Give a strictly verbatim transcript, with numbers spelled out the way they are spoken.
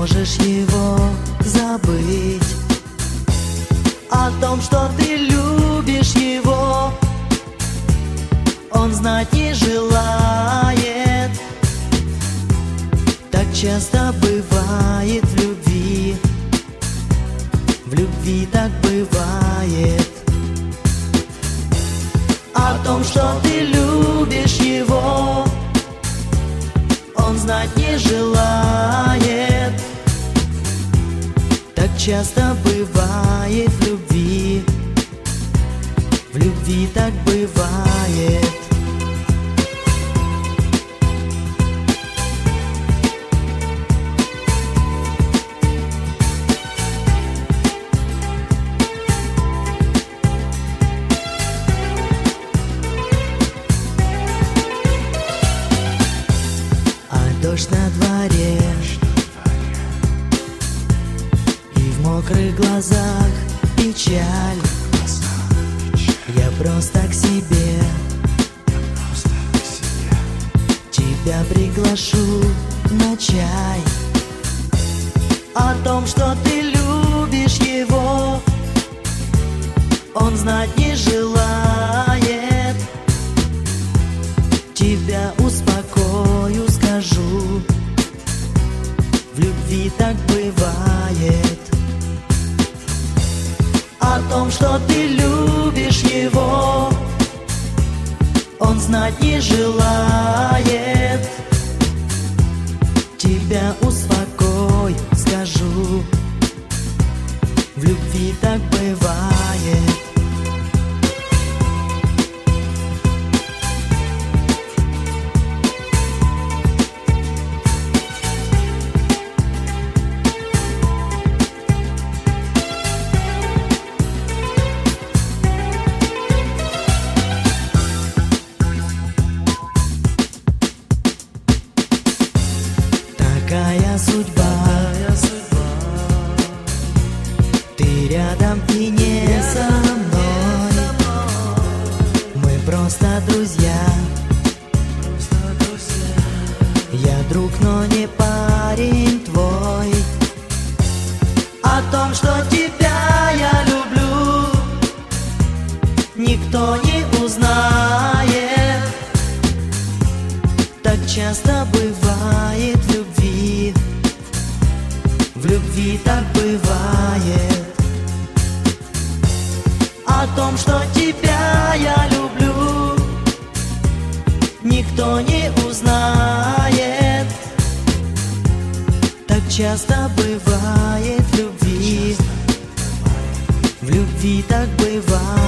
можешь его забыть. О том, что ты любишь его, он знать не желает. Так часто бывает в любви, в любви так бывает. О том, что ты любишь его, он знать не желает. Так часто бывает в любви, в любви так бывает. Дождь на дворе, и в мокрых глазах печаль. Я просто к себе тебя приглашу на чай. О том, что ты любишь его, он знать не желает. Тебя успокою, скажу, в любви так бывает. О том, что ты любишь его, он знать не желает. Тебя успокою, скажу, в любви так бывает. Такая судьба, ты рядом и не со мной. Мы просто друзья. Я друг, но не парень твой. О том, что тебя я люблю, никто не узнает. Так часто бывает в любви, в любви так бывает. О том, что тебя я люблю, никто не узнает. Так часто бывает в любви, в любви так бывает.